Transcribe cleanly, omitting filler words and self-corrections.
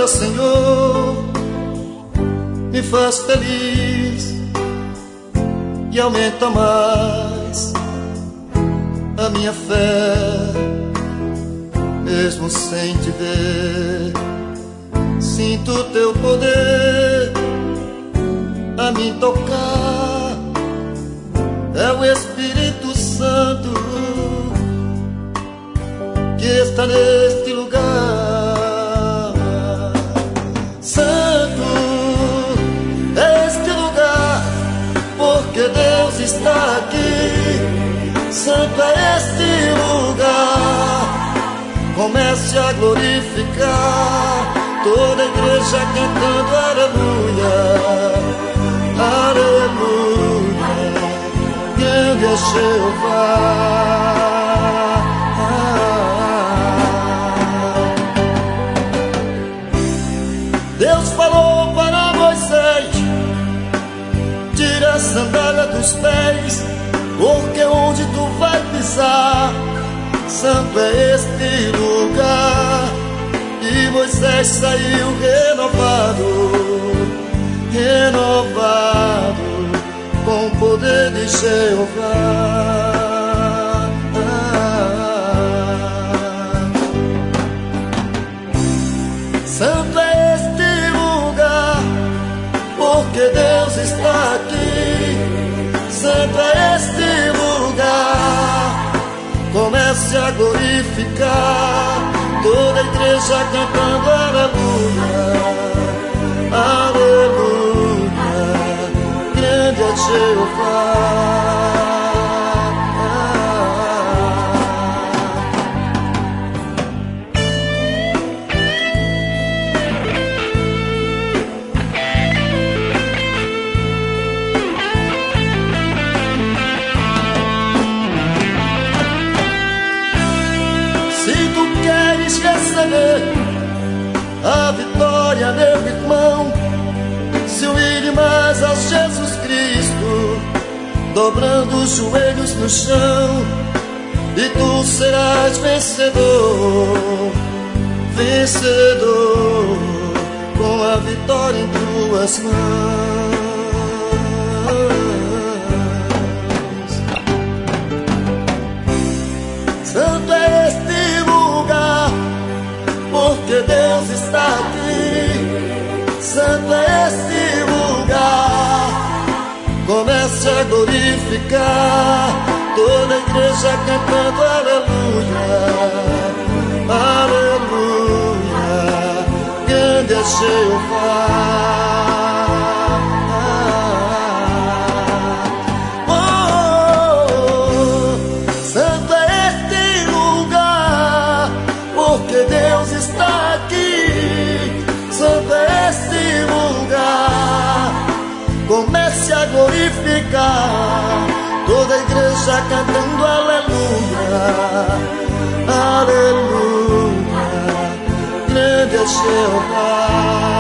ó Senhor, me faz feliz e aumenta mais a minha fé. Mesmo sem te ver, sinto teu poder a me tocar. É o Espírito Santo que está neste lugar. Santo é este lugar, porque Deus está aqui. Santo é este lugar. Comece a glorificar, toda a igreja cantando aleluia, aleluia. Grande é Jeová. Deus falou para Moisés: tira a sandália dos pés, porque onde tu vai pisar, santo é este lugar. E Moisés saiu renovado, renovado com o poder de Jeová. Santo é este lugar, porque Deus está aqui. Santo é este lugar. Comece a glorificar, toda a igreja cantando aleluia, aleluia. Grande é Jeová. A vitória, meu irmão, se unir mais a Jesus Cristo, dobrando os joelhos no chão, e tu serás vencedor, vencedor, com a vitória em tuas mãos. Santo é este lugar, porque Deus está aqui. Santo é este lugar. Comece a glorificar, toda a igreja cantando aleluia, aleluia. Grande é Jeová. Deus está aqui, santo é este lugar. Comece a glorificar, toda a igreja cantando aleluia, aleluia. Grande é Jeová.